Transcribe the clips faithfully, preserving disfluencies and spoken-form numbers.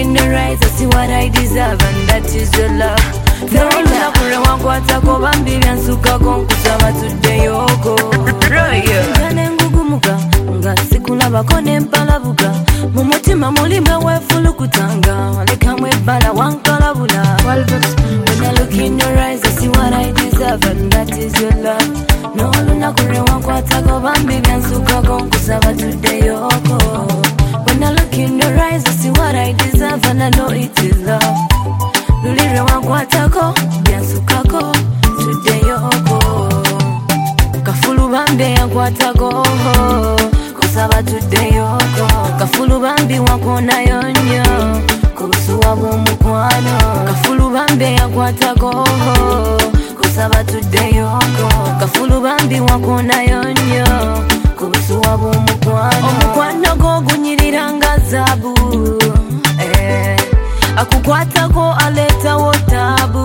in your eyes, I see what I deserve, and that is your love. No, na kure wangu atako bambili ansuka konkusaba today yoko. Njane ngugumuka, nga sikula bakone mpalabuka. Mumutima mulimwe wefulu kutanga, walekamwe bala wankalabula. When I look in your eyes, I see what I deserve, and that is your love. No, na kure wangu atako bambili ansuka konkusaba today yoko. When I look in your eyes, I see what I deserve, and I know it is love. Lulire wangu atako, biansukako, today yoko. Kafulu bambi yangu atako, kusaba today yoko. Kafulu bambi wangu na yonyo, kusuwa bumukwano. Kafulu bambi yangu atako, kusaba today yoko. Kafulu bambi wangu na yonyo, kusuwa bumukwano. Omukwano go gunyiranga zabu, eh. Akukwata ko aleta wotabu,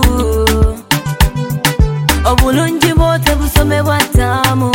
obulungi bote busome bwatamu.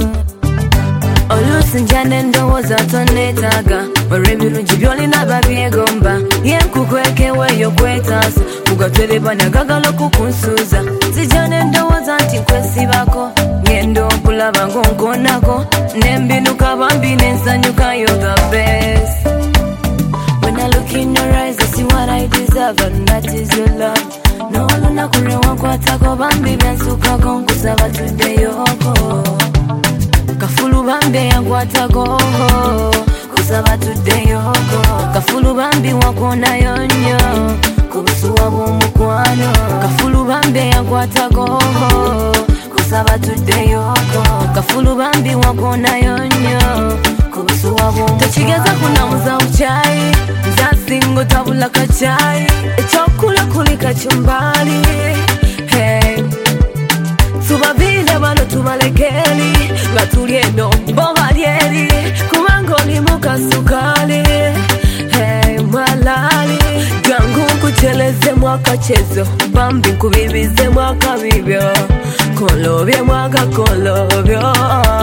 Olusi njane ndowooza tonneetaaga, olw'ebirungi by'olina babyegomba. Yenkukwekewe yokwetaasa, kugatweleba nagagala okukunsuuza. Sijane ndowooza nti nkwesibako, ngenda okulaba ng'onkonako. Nembinuka bambi nensanyuka, you're the best. When I look in your eyes, I see what I deserve, and that is your love. No, luna kure wangu atako bambi biansuka konkusaba today yoko. Kafulu bambi yangu atako, kusaba today yoko. Kafulu bambi wako na yonyo, kusuwa bumukwano. Kafulu bambi yangu atako, kusaba today yoko. Kafulu bambi wako na yonyo, kusuwa bumukwano. Tochigeza kunamuza uchai, singo tabula kachai, chokula kulika chumbali. Hey, tubabile bano tubalekeli, batuliendo bohalieri, kumangoli muka sukali. Hey, malali, gangu kucheleze mwaka chezo, bambi kubibize mwaka bibyo, kolobye mwaka kolobyo.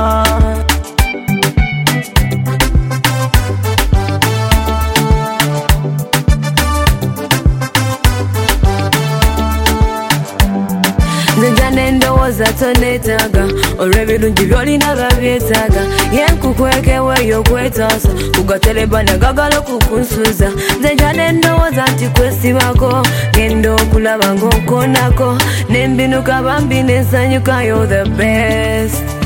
Njane ndowooza tonneetaaga, olw'ebirungi by'olina babyetaaga. Yenkukwekewe yokwetaasa, kugatweleba nagagala okukunsuuza. Nze njane ndowooza nti kwesibako, ngenda okulaba ng'onkonako. Nembinuka bambi nensanyuka, you're the best.